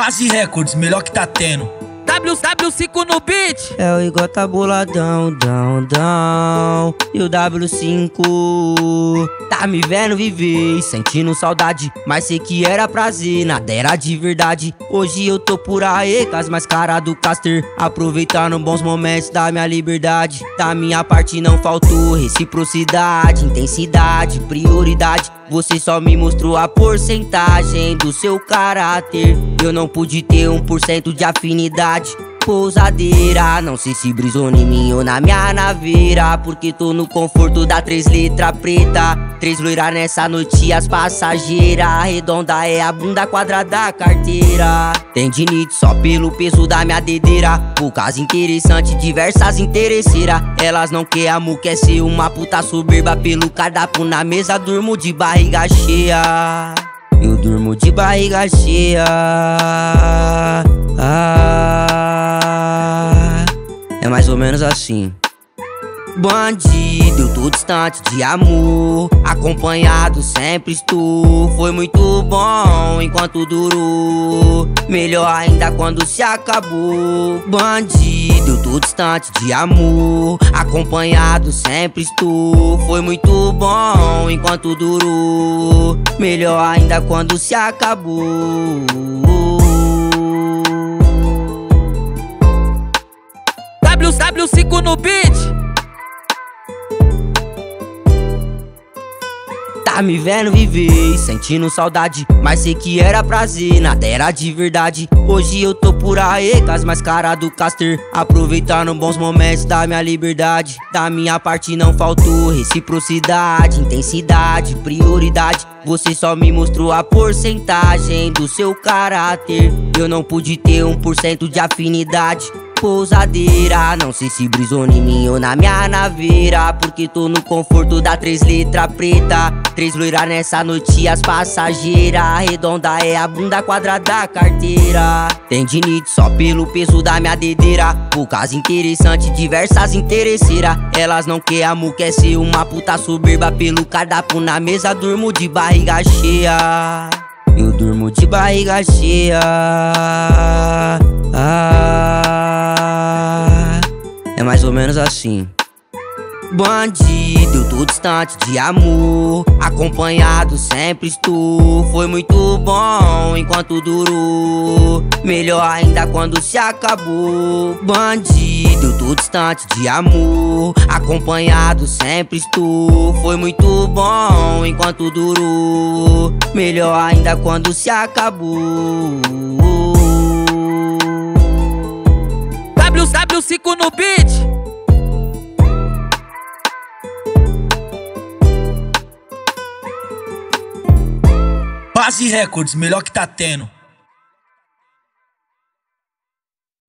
Base Records, melhor que tá tendo. W5 no beat. É o Igor tá boladão, dão. E o W5 tá me vendo viver, sentindo saudade, mas sei que era prazer, nada era de verdade. Hoje eu tô por aí com as mais caras do Caster, aproveitando bons momentos da minha liberdade. Da minha parte não faltou reciprocidade, intensidade, prioridade. Você só me mostrou a porcentagem do seu caráter. Eu não pude ter 1% de afinidade. Pousadeira, não sei se brisou em mim ou na minha naveira, porque tô no conforto da 3 letras preta. 3 loiras nessa noite, as passageiras. Redonda é a bunda, quadrada a carteira. Tendinite só pelo peso da minha dedeira. Poucas interessantes, diversas interesseiras. Elas não quer amor, quer ser uma puta soberba. Pelo cardápio na mesa, durmo de barriga cheia. Eu durmo de barriga cheia. É mais ou menos assim. Bandido, eu tô distante de amor, acompanhado sempre estou. Foi muito bom enquanto durou, melhor ainda quando se acabou. Bandido, eu tô distante de amor, acompanhado sempre estou. Foi muito bom enquanto durou, melhor ainda quando se acabou. W5 no beat. Tá me vendo viver, sentindo saudade, mas sei que era prazer, nada era de verdade. Hoje eu tô por aí com as mais caras do Caster, aproveitando bons momentos da minha liberdade. Da minha parte não faltou reciprocidade, intensidade, prioridade. Você só me mostrou a porcentagem do seu caráter. Eu não pude ter 1% de afinidade. Pousadeira, não sei se brisou em mim ou na minha naveira, porque tô no conforto da 3 letras preta. 3 loiras nessa noite, as passageiras. Redonda é a bunda, quadrada a carteira. Tendinite só pelo peso da minha dedeira. Poucas interessantes, diversas interesseiras. Elas não quer amor, quer ser uma puta soberba. Pelo cardápio na mesa, durmo de barriga cheia. Eu durmo de barriga cheia. É mais ou menos assim. Bandido, eu tô distante de amor, acompanhado sempre estou. Foi muito bom enquanto durou, melhor ainda quando se acabou. Bandido, eu tô distante de amor, acompanhado sempre estou. Foi muito bom enquanto durou, melhor ainda quando se acabou. W5 no beat. Base Records, melhor que tá tendo.